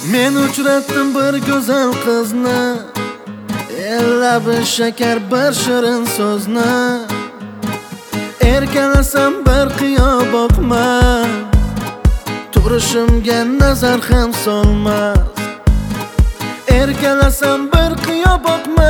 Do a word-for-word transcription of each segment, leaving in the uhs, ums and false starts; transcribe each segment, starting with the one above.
Men uchratdim bir go'zal qizni, labi shakar bir shirin so'zni. Erkalasam bir qiyo boqma, turishimga nazar ham solmas. Erkalasam bir qiyo boqma,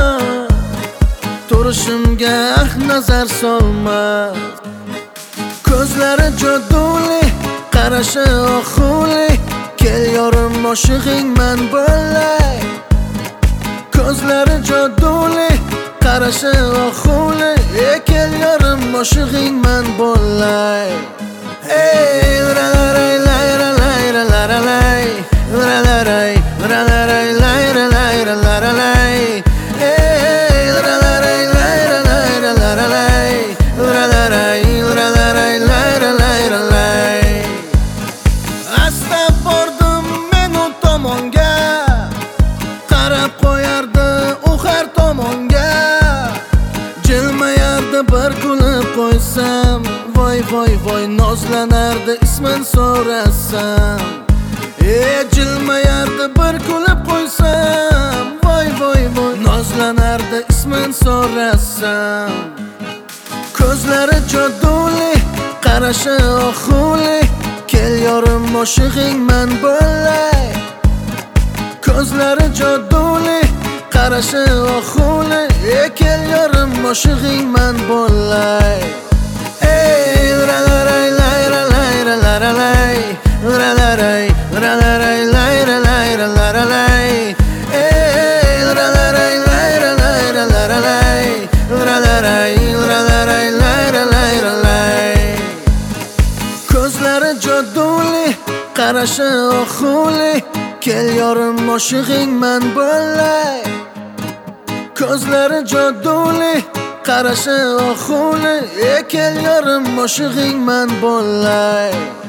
turishimga nazar solmas. Ko'zlari joduli, qarashi oxuli, kel yorim oshig'ing man bo'lay. Ko'zlari joduli, qarashi oxuli, kel yorim oshig'ing man bo'lay. Ey lararay lararay lararay lararay lararay lararay lararay. Ey lararay lararay lararay lararay lararay lararay. Asta bordim men u tomonga, qarab qo'yardi u har tomonga. Jilmayardi bir kulib qo'ysam, voy voy voy nozlanardi ismin so'rasam. E jilmayardi bir kulib qo'ysam, voy voy voy nozlanardi ismin so'rasam. Ko'zlari joduli, qarashi oxuli, kel yorim oshig'ing man bo'lay. Ko'zlari joduli, qarashi oxuli, kel yorim oshig'ing man bo'lay. Ey lararay lararay lararay lararay lararay lararay lararay. Ey lararay lararay lararay lararay lararay lararay lararay. Ko'zlari joduli, qarashi oxuli, kel yorim oshig'ing man bo'lay. Ko'zlari joduli, qarashi oxuli, kel yorim oshig'ing man bo'lay.